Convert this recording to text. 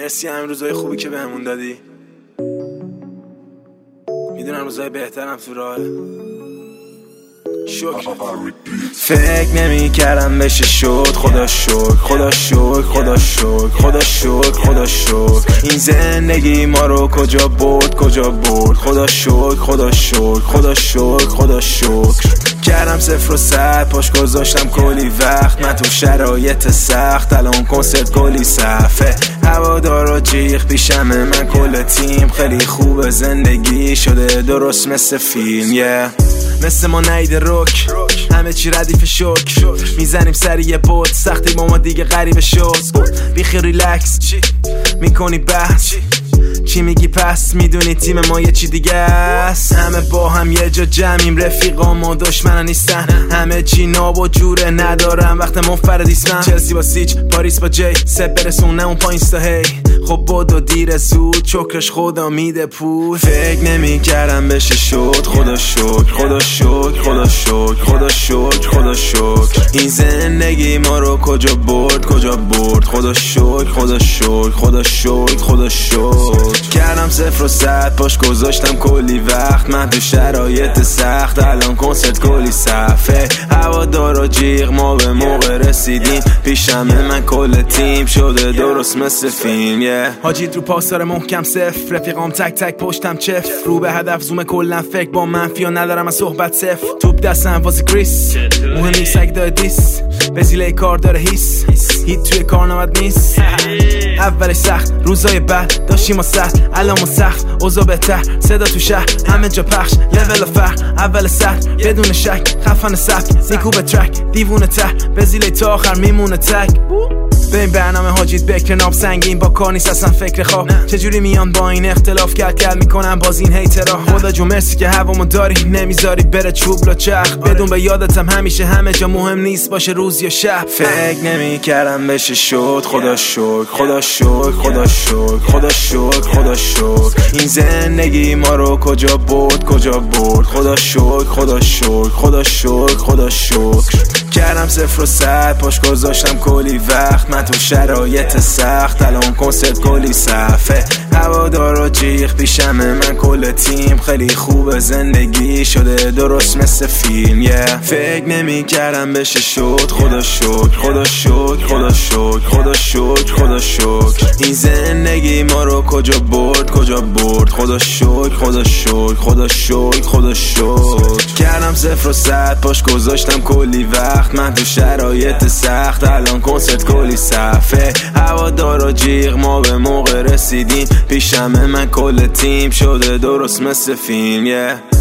مرسی همین روزای خوبی که بهمون دادی. میدونم روزای بهترم تو راهه. شکر. فکر نمی کردم بشه شد. خدا شکر خدا شکر خدا شکر خدا شکر خدا شکر. این زندگی ما رو کجا برد کجا برد. خدا شکر خدا شکر خدا شکر خدا شکر. کردم 0 و 100 پاش گذاشتم کلی وقت. من تو شرایط سخت الان کنسرت کلی صفحه. هوادارا جیغ پیشمه من کل تیم. خیلی خوبه زندگی شده درست مثل فیلم مثل ما نیده روک همه چی ردیف شک. میزنیم سری یه بود سختی با ما دیگه غریبه شد. بیخی ریلکس میکنی بحث چی میگی پس میدونی تیم ما یه چی دیگه است. همه با هم یه جا جمعیم رفیقام و دشمنان نیستن. همه چی ناب و جوره ندارم وقت منفردیستم. چلسی با سیچ پاریس با جی سب برسونه اون پایین ستا هی. خب بودو دیر زود چکرش خدا میده پول. فکر نمی کردم بشه شد. خدا شکر خدا شکر خدا شکر خدا شکر خدا شکر. این زندگی ما رو کجا برد کجا برد. خدا شکر خدا شکر خدا شکر خدا شکر. کردم 0 و 100 پاش گذاشتم کلی وقت. من تو شرایط سخت الان کنسرت کلی صفحه. هوادارا جیغ ما به موقع رسیدیم. پیشمه من کل تیم شده درست مثل فیلم حاجید رو پاسار محکم صفر. رفیقام تک تک پشتم چف. رو به هدف زوم کلن فکر با منفی و ندارم از صحبت صفر. توپ دستم واسه کریس مهم نیست اگه داره دیس. بزیله کار داره هیس هیت توی کار نمد نیست. اولش سخت روزای بعد داشتیم ما سخت الان ما سخت اوضاع بهتر. صدا تو شهر همه جا پخش لول فر اول سخت بدون شک. خفن سبک نیکو به ترک دیوونه ته. بزیله تا آخر میمونه تک. به این برنامه حاجید بکر ناب سنگین با کار نیست اصلا فکر خواب. چجوری میان با این اختلاف کل میکنم باز این هیترا. خدا جو مرسی که هوامو داری نمیذاری بره چوب لا چرخ. بدون به یادتم همیشه همه جا مهم نیست باشه روز یا شب. فکر نمی کردم بشه شد. خدا شکر خدا شکر خدا شکر خدا شکر خدا شکر. این زندگی ما رو کجا برد کجا برد. خدا شکر خدا شکر خدا شکر خدا شکر. کردم 0 و 100 پاش گذاشتم کلی وقت. من تو شرایط سخت الان کنسرت کلی صفحه. هوادارا جیغ پیشمه من کل تیم. خیلی خوبه زندگی شده درست مثل فیلم فکر نمی کردم بشه شد. خدا شکر خدا شکر خدا شکر خدا شکر خدا شکر. این زندگی ما رو کجا برد کجا برد. خدا شکر خدا شکر خدا شکر خدا شکر. کردم 0 و 100 پاش گذاشتم کلی وقت. من تو شرایط سخت الان کنسرت کلی صفحه. هوادارا جیغ ما به موقع رسیدیم. پیشمه من کل تیم شده درست مثل فیلم